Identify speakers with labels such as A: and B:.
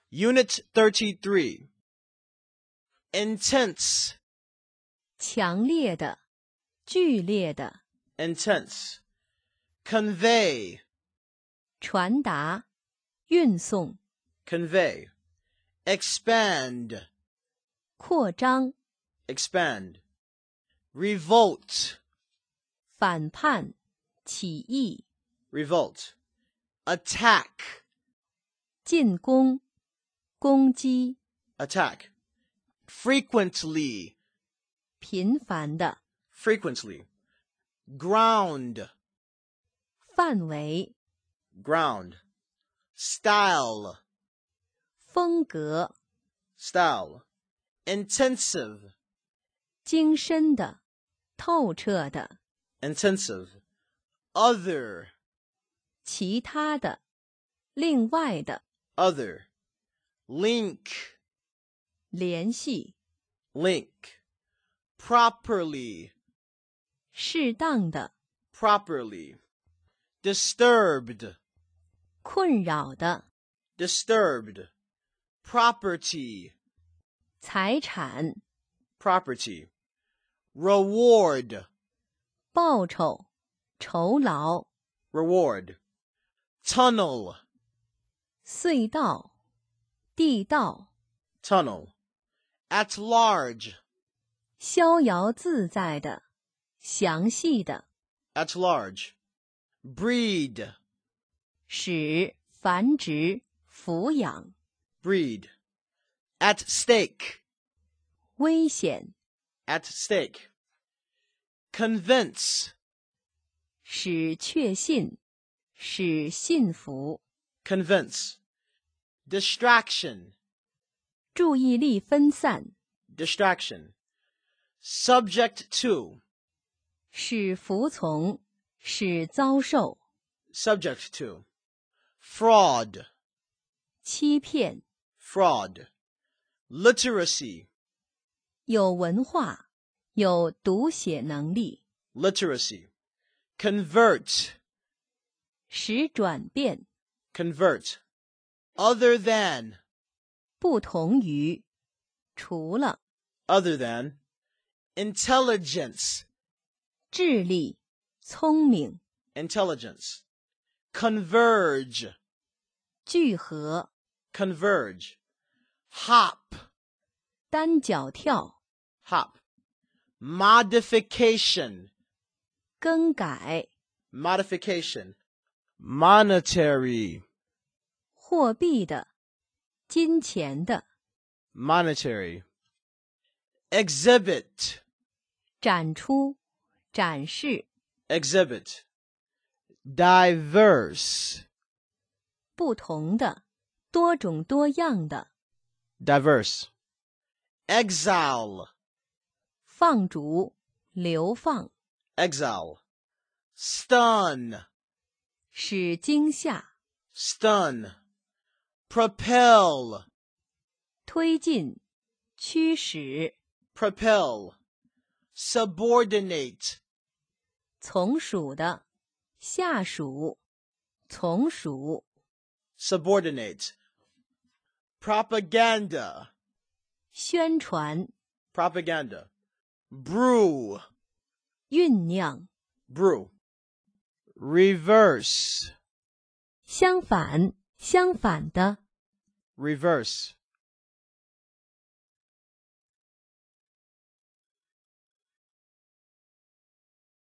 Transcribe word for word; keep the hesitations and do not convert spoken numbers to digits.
A: Unit thirty-three. Intense.
B: 强烈的，剧烈的。
A: Intense. Convey.
B: 传达，运送。
A: Convey. Expand.
B: 扩张。
A: Expand. Revolt.
B: 反叛，起义。
A: Revolt. Attack.
B: 进攻，攻击。
A: Attack. Frequently.
B: 频繁的。
A: Frequently. Ground.
B: 范围。
A: Ground. Style.
B: 风格。
A: Style. Intensive.
B: 精深的，透彻的。
A: Intensive. Other.
B: 其他的，另外的。
A: Other. Link.
B: 联系。
A: Link. Properly.
B: 适当的。
A: Properly. Disturbed.
B: 困扰的。
A: Disturbed. Property.
B: 财产。
A: Property. Reward.
B: 报酬，酬劳。
A: Reward. Tunnel.
B: 隧道，地道。
A: Tunnel. At large.
B: 逍遥自在的，详细的。
A: At large. Breed.
B: 使，繁殖，抚养。
A: Breed. At stake.
B: 危险。
A: At stake. Convince.
B: 使确信，使信服。
A: Convince. Distraction.
B: 注意力分散。
A: Distraction. Subject to.
B: 使服从，使遭受。
A: Subject to. Fraud.
B: 欺骗。
A: Fraud. Literacy.
B: 有文化，有读写能力。
A: Literacy. Convert.
B: 使转变。
A: Convert. Other than.
B: 不同于，除了。
A: Other than. Intelligence.
B: 智力，聪明。
A: Intelligence. Converge.
B: 聚合。
A: Converge. Hop.
B: 单脚跳。
A: Hop. Modification.
B: 更改。
A: Modification. Monetary.
B: 货币的，金钱的。
A: Monetary. Exhibit.
B: 展出，展示。
A: Exhibit. Diverse.
B: 不同的，多种多样的。
A: Diverse. Exile.
B: 放逐，流放。
A: Exile. Stun.
B: 使惊吓。
A: Stun. Propel.
B: 推进，驱使。
A: Propel. Subordinate.
B: 从属的，下属。从属。
A: Subordinate. Propaganda.
B: 宣传。
A: Propaganda. Brew.
B: 酝酿。
A: Brew. Reverse.
B: 相反，相反的。
A: Reverse.